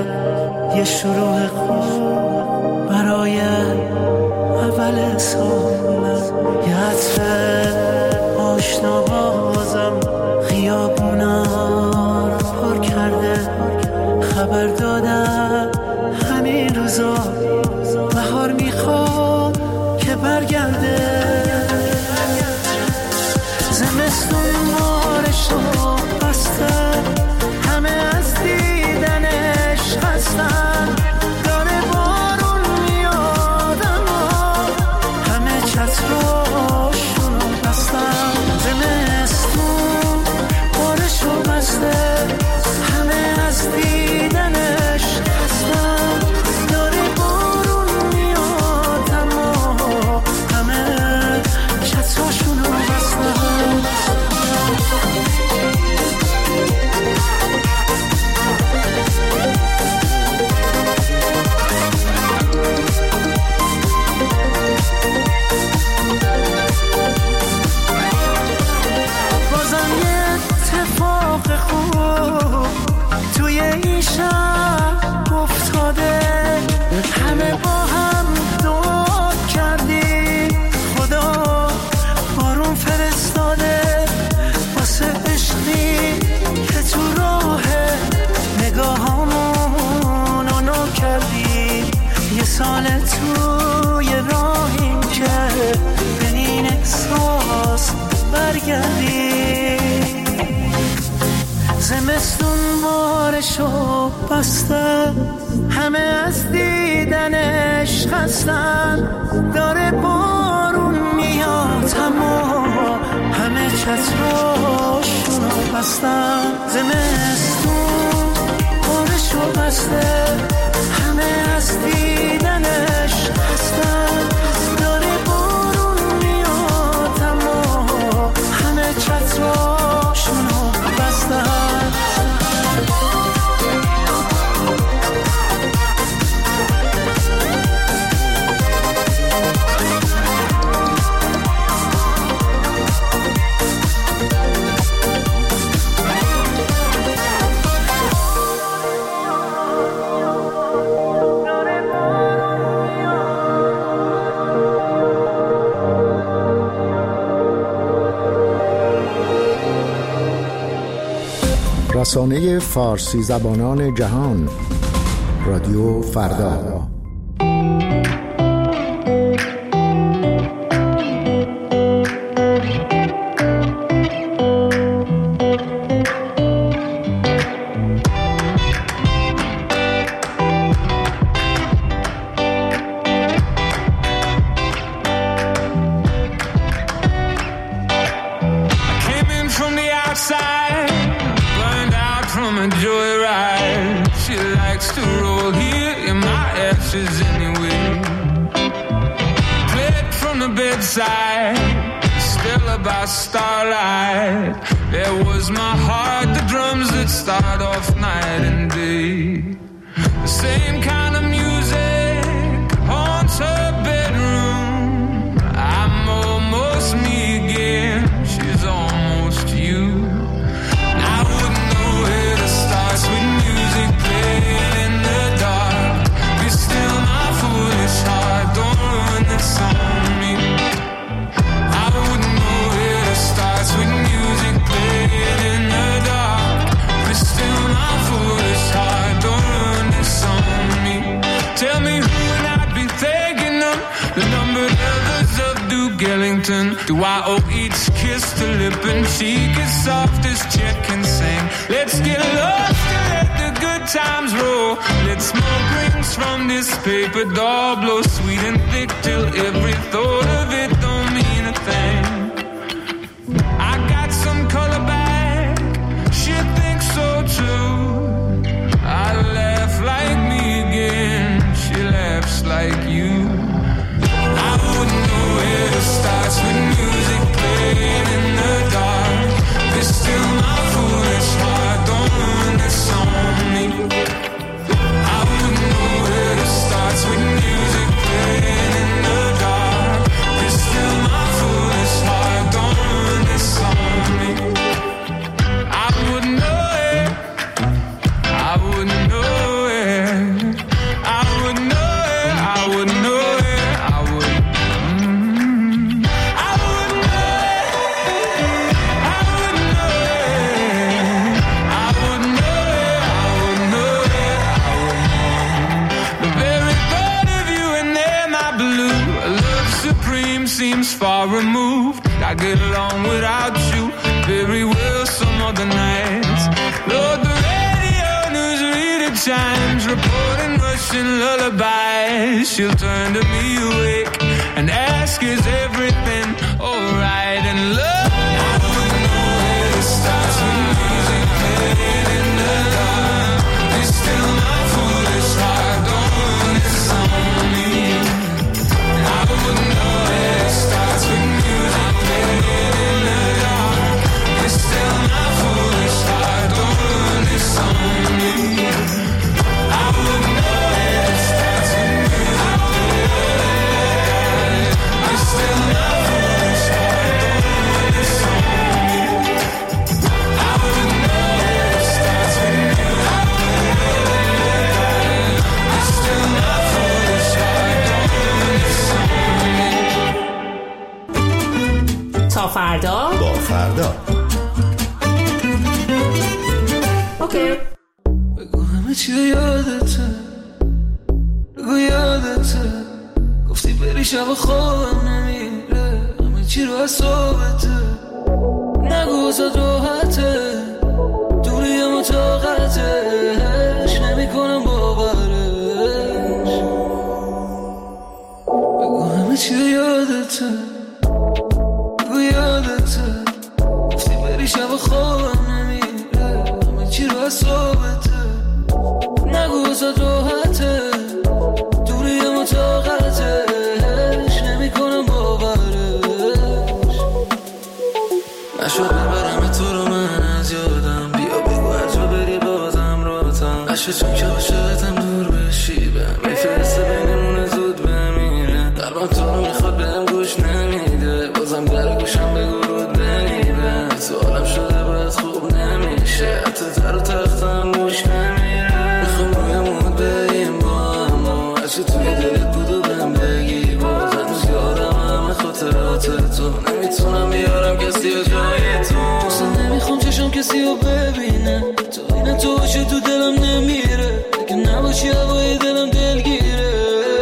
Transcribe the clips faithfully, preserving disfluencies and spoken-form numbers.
یه شروع خوب برای اول سالم، یه عطر آشنا بازم خیابونا رو پر کرده. خبر دادم همین روزا بهار میخواد که برگرده. زمستون بارشو بسته، همه از دیدنش خستن. داره بارون میاد اما همه چتراشونو بستن. زمستون بارشو بسته، همه از دیدنش خستن. داره بارون میاد اما همه چتراشونو بستن. بازم یه اتفاق خوب توی این شب افتاده. همه با هم دعا کردیم خدا بارون فرستاده. واسه عشقی که تو راه نگاهامونو نو کردیم. یه سال توی راهیم که به این احساس برگردیم. زمستون بارشو بسته، همه از دیدنش خستن. داره بارون میاد اما همه چتراشونو بستن. زمستون بارشو بسته، همه از دیدنش خستن. داره بارون میاد اما همه چتراشونو بستن. رسانه فارسی زبانان جهان، رادیو فردا. Starlight, there was my heart, the drums that start off night and day. The same kind of music haunts her bedroom. I'm almost me again, she's almost you. And I wouldn't know where to start, sweet music playing in the dark. Be still my foolish heart, don't ruin this on me. I wouldn't know where to start, sweet music playing in the dark. But still my foolish heart, don't ruin this on me. Tell me who would I be thanking them? The numbered others of Duke Ellington. Do I owe each kiss to lip and cheek as soft as Chet can sing? Let's get lost and let the good times roll. Let's smoke rings from this paper doll, blow sweet and thick till every thought of it don't mean a thing. I got some color back, she thinks so too. I laugh like me again, she laughs like you. I wouldn't know where to start with music playing in the dark. It's still my foolish heart, don't ruin this on me. I wouldn't know where to start with music playing in the dark. far removed. I get along without you very well some other nights. Lord, the radio newsreader chimes, reporting Russian lullabies. She'll turn to me awake and ask, is everything alright? And love, I don't know where it starts with music playing in the dark. It's still my foolish heart, don't run this on me. I wouldn't know where it starts with music playing in the dark. It's still my foolish heart, don't run this on me. I wouldn't know where it starts with music playing in the dark. It's still my foolish heart, don't run this on me. I wouldn't know where it starts with music playing in the dark. It's still my foolish heart, don't run this on me. تا فردا با فردا. اوکی. بگو همه چی یادته، بگو یادته، گفتی بری شب خوابم نمیره، همه چی رو حسابته، نگو واسه راحته، دوری اما طاقتش نمی کنم باورش. بگو همه چی یادته، بگو یادته، گفتی بری شب خوابم نمیره، همه چی رو حسابته، نگو واسه راحته، دوری اما طاقتش نمی کنم باورش. نشد ببرم تو رو من از یادم، بیا بگو هر جا بری بازم راتم، عشق چون که عاشقتم دور بشیبم، میفرسته بینمون زود بمیره، قلبم تو رو میخواد بهم گوش نمیده، بازم در گوشم بگو رود بنیبه، تو عالم شده باید خوب نمیشه، حتی در و تختم گوش نمیره، میخوام رویمون بریم با هم، عشق توی دلت بود و بهم بگی باز، هنوز یادم همه خاطرات تو، نمیتونم بیارم کسی و جای تو، اصلا نمیخوام چشم کسی رو ببینه، تو این تو باشه تو دلم نمیره، اگه نباشی هوای دلم دلگیره.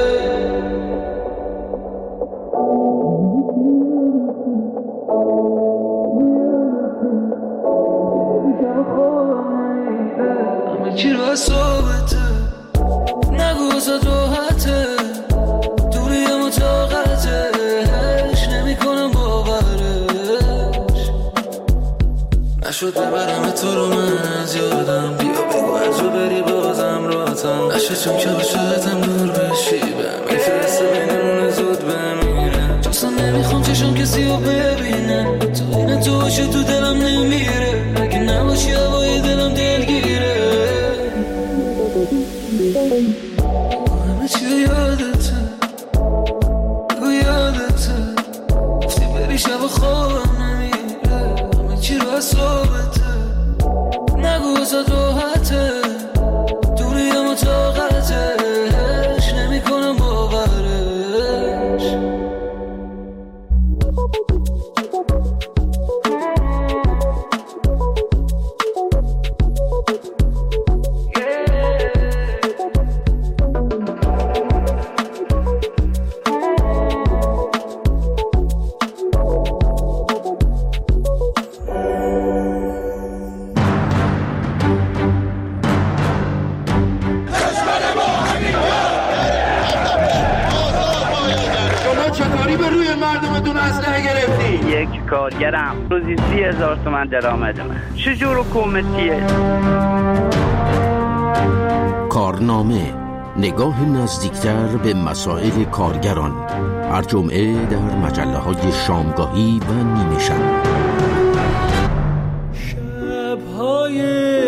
همه چی رو حسابته، نگو واسه راحته، دوری اما طاقتش نمی کنم باورش. نشد ببرم تو رو من از یادم، بیا بگو هر جا بری بازم راتم، نشد چون که عاشقتم دور بشیبم، میفرسته بینمون زود بمیره، چون نمیخوام چشم کسی رو ببینه، تو این تو باشه تو دلم نمیره، اگه نباشی هوای دلم دلگیره. همه چی یادته، بگو یادته، گفتی بری شب خوابم نمیره، همه چی رو حسابته، نگو واسه راحته، دوری اما طاقتش نمی کنم باورش. یک کارگرم روزی سی هزار تومن درآمد من، چجور حکومتیه؟ کارنامه، نگاه نزدیکتر به مسائل کارگران، هر جمعه در مجله های شامگاهی و نیمه شب. شب‌های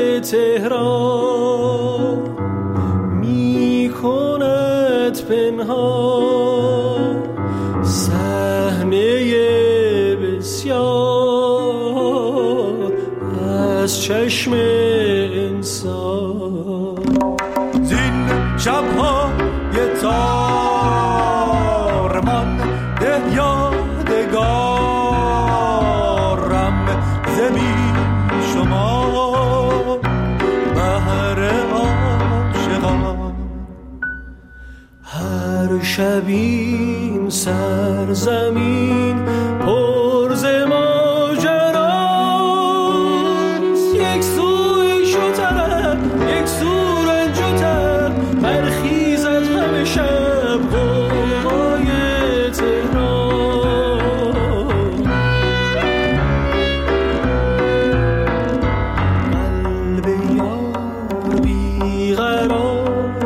تهران می کند پنهان، صحنه بسیار از چشم انسان، زین شب‌های تارمان ده یادگارم زمین شما بهر عاشقان، هر شبین سرزمین پر ز ماجراست، یک سو شتر یک سو رنجتر برخیزد همه شب غوغای تهران. قلب یار بیقرار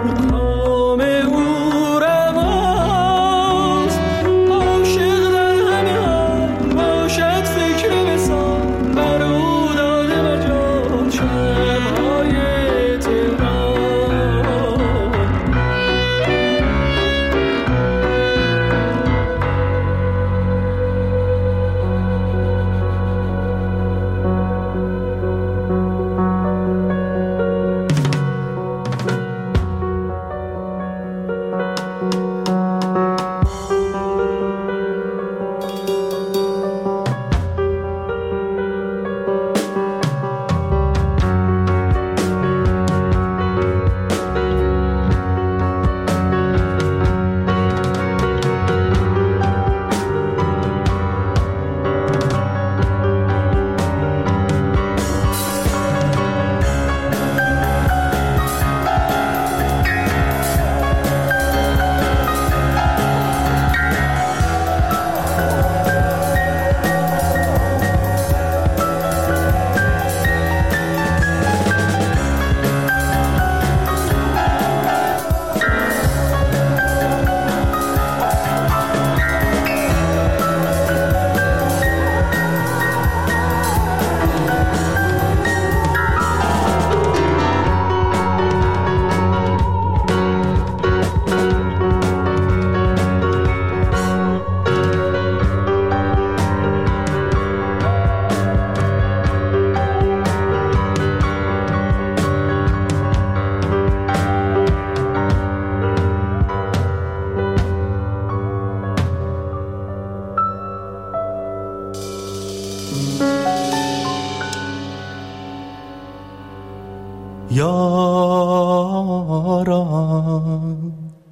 یاران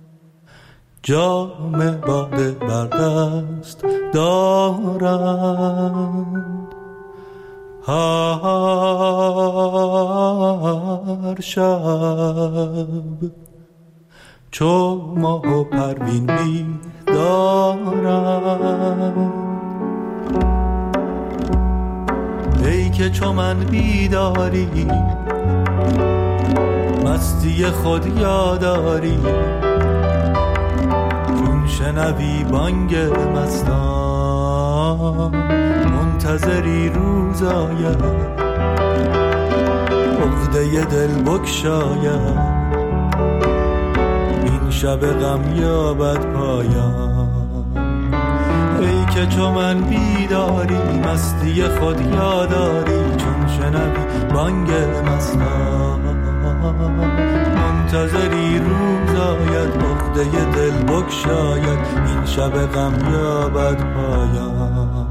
جام باده بر دست دارند، هر شب چو ماه و پروین بیدارند. ای که چو من بیداری مستی خود یاداری، چون شنوی بانگ مستان منتظری روز آید، عقده دل بگشاید، این شب غم یابد پایان. ای که چو من بیداری مستی خود یاداری، چون شنوی بانگ مستان منتظری روز آید، عقده دل بگشاید، این شب غم یابد پایان.